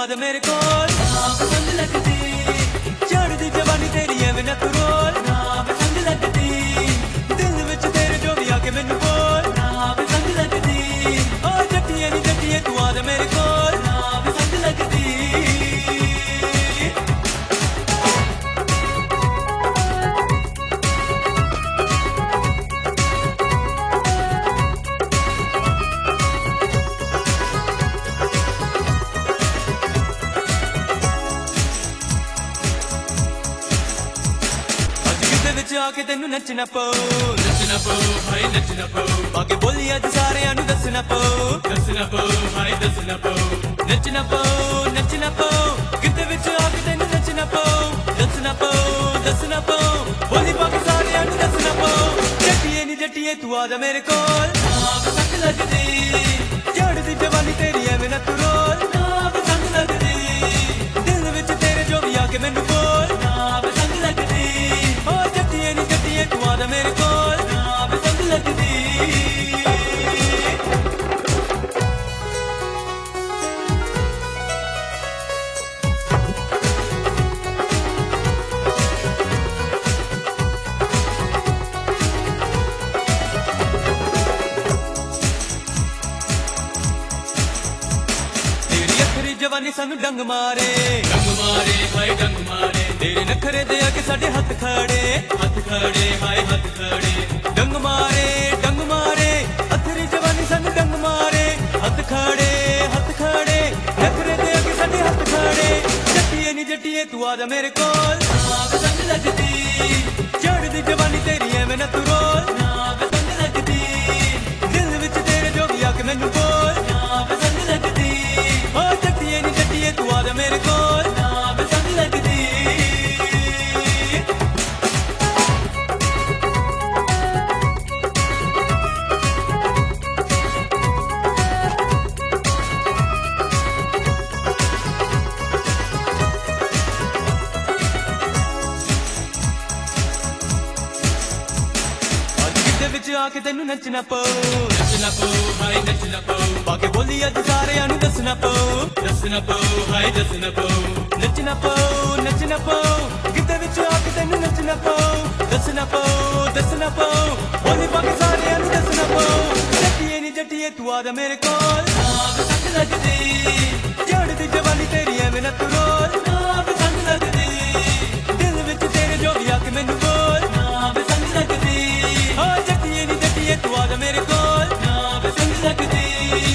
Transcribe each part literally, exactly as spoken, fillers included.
ਆਦ ਮੇਰੇ ਕੋਲ ਨਾ ਪਸੰਦ ਲੱਗਦੀ ਚੜ੍ਹਦੀ ਜਵਾਨੀ ਤੇਰੀ ਐਵੇਂ ਨਾ ਤੂੰ ਰੋਲ ਨਾ ਪਸੰਦ ਲੱਗਦੀ ਦਿਲ ਵਿੱਚ ਤੇਰੇ ਜੋ ਵੀ ਆ ਕੇ ਮੈਨੂੰ ਬੋਲ ਨਾ ਪਸੰਦ ਲੱਗਦੀ ਓ ਜੱਟੀਏ ਨੀ ਜੱਟੀਏ ਤੂੰ ਆਦ ਮੇਰੇ ਕੋਲ ਨਾ ਪਸੰਦ ਲੱਗਦੀ आके तेनू नचना पो नचना पो भाई नचना पो आके बोली अज सारियां नू दसना पो दसना पो भाई दसना पो नचना पो नचना पो किते विच आके तेनू नचना पो दसना पो दसना पो बोली बाकी सारियां नू दसना पो जट्टिए नी जट्टिए तू आजा मेरे कोल ना पसंद लगदी चढ़दी जवानी तेरी एवें ना तू रोल ना पसंद लगदी दिल विच तेरे जो भी आके मैनू बोल ना पसंद लगदी ओ जट्टिए नी जट्टिए तू आजा मेरे कोल ना पसंद लगदी जवानी सानू डंग मारे डंग मारे भाई डंग मारे तेरे नखरे दे आके साडे हथ खड़े हथ खड़े भाई हथ खड़े डंग मारे डंग मारे अथरी जवानी सानू डंग मारे हथ खड़े हथ खड़े नखरे दे आके साडे हथ खड़े जट्टिए नी जट्टिए तू आजा मेरे कोल ना पसंद लगदी चढ़दी जवानी तेरी एवें ना तू रोल ना पसंद लगदी दिल विच तेरे जो भी आके मैनू बोल ना पसंद लगदी ओ जट्टिए नी जट्टिए तू आजा मेरे कोल ना पसंद लगदी आके तेनू नचना पो नचना पो भाई नचना पो बाके बोली अज सारियां नू दसना पो दसना पो भाई दसना पो नचना पो नचना पो किते विच आके तेनू नचना पो दसना पो दसना पो बोली बाके सारियां नू दसना पो जट्टिए नी जट्टिए तू आजा मेरे कोल ना पसंद लगदी चढ़दी जवानी तेरी एवें ना तू रोल ना पसंद लगदी दिल विच तेरे जो भी आके मैनू बोल ना पसंद लगदी ओ जट्टिए नी जट्टिए तू आजा मेरे कोल ना पसंद लगदी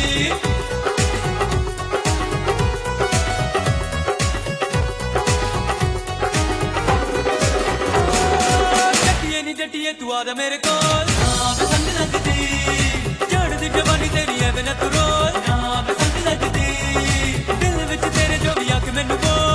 जट्टिए तू आजा मेरे कोल ना पसंद लगदी चढ़दी जवानी तेरी एवें ना तू रोल ना पसंद लगदी दिल विच तेरे जो भी आके मैनू बोल